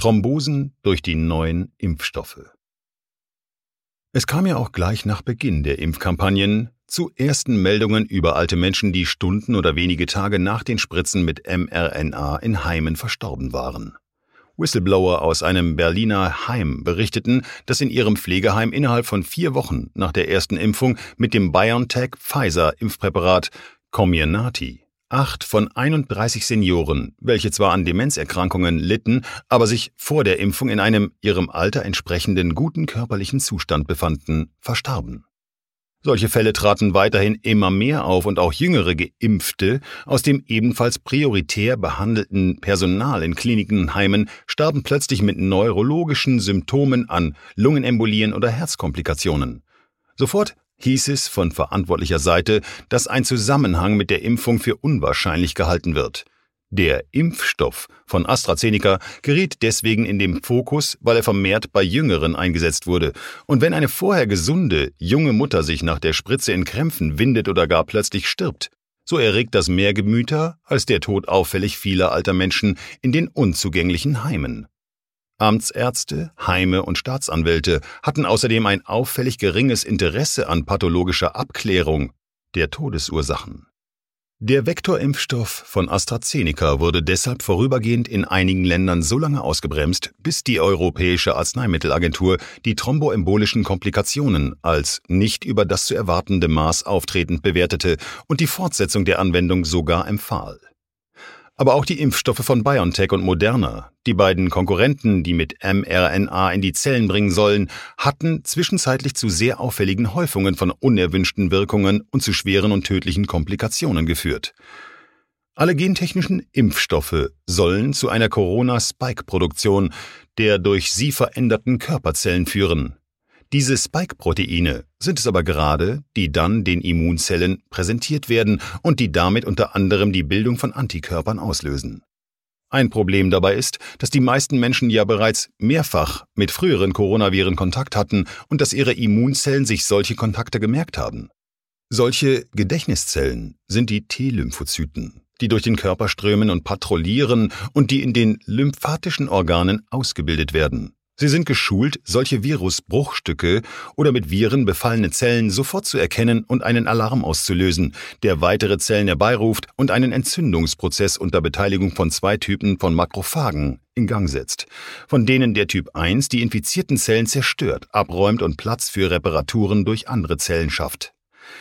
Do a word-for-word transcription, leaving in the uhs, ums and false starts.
Thrombosen durch die neuen Impfstoffe. Es kam ja auch gleich nach Beginn der Impfkampagnen zu ersten Meldungen über alte Menschen, die Stunden oder wenige Tage nach den Spritzen mit mRNA in Heimen verstorben waren. Whistleblower aus einem Berliner Heim berichteten, dass in ihrem Pflegeheim innerhalb von vier Wochen nach der ersten Impfung mit dem BioNTech-Pfizer-Impfpräparat Comirnaty acht von einunddreißig Senioren, welche zwar an Demenzerkrankungen litten, aber sich vor der Impfung in einem ihrem Alter entsprechenden guten körperlichen Zustand befanden, verstarben. Solche Fälle traten weiterhin immer mehr auf und auch jüngere Geimpfte aus dem ebenfalls prioritär behandelten Personal in Kliniken und Heimen starben plötzlich mit neurologischen Symptomen an Lungenembolien oder Herzkomplikationen. Sofort hieß es von verantwortlicher Seite, dass ein Zusammenhang mit der Impfung für unwahrscheinlich gehalten wird. Der Impfstoff von AstraZeneca geriet deswegen in den Fokus, weil er vermehrt bei Jüngeren eingesetzt wurde. Und wenn eine vorher gesunde, junge Mutter sich nach der Spritze in Krämpfen windet oder gar plötzlich stirbt, so erregt das mehr Gemüter als der Tod auffällig vieler alter Menschen in den unzugänglichen Heimen. Amtsärzte, Heime und Staatsanwälte hatten außerdem ein auffällig geringes Interesse an pathologischer Abklärung der Todesursachen. Der Vektorimpfstoff von AstraZeneca wurde deshalb vorübergehend in einigen Ländern so lange ausgebremst, bis die Europäische Arzneimittelagentur die thromboembolischen Komplikationen als nicht über das zu erwartende Maß auftretend bewertete und die Fortsetzung der Anwendung sogar empfahl. Aber auch die Impfstoffe von BioNTech und Moderna, die beiden Konkurrenten, die mit mRNA in die Zellen bringen sollen, hatten zwischenzeitlich zu sehr auffälligen Häufungen von unerwünschten Wirkungen und zu schweren und tödlichen Komplikationen geführt. Alle gentechnischen Impfstoffe sollen zu einer Corona-Spike-Produktion der durch sie veränderten Körperzellen führen. Diese Spike-Proteine sind es aber gerade, die dann den Immunzellen präsentiert werden und die damit unter anderem die Bildung von Antikörpern auslösen. Ein Problem dabei ist, dass die meisten Menschen ja bereits mehrfach mit früheren Coronaviren Kontakt hatten und dass ihre Immunzellen sich solche Kontakte gemerkt haben. Solche Gedächtniszellen sind die T-Lymphozyten, die durch den Körper strömen und patrouillieren und die in den lymphatischen Organen ausgebildet werden. Sie sind geschult, solche Virusbruchstücke oder mit Viren befallene Zellen sofort zu erkennen und einen Alarm auszulösen, der weitere Zellen herbeiruft und einen Entzündungsprozess unter Beteiligung von zwei Typen von Makrophagen in Gang setzt, von denen der Typ eins die infizierten Zellen zerstört, abräumt und Platz für Reparaturen durch andere Zellen schafft.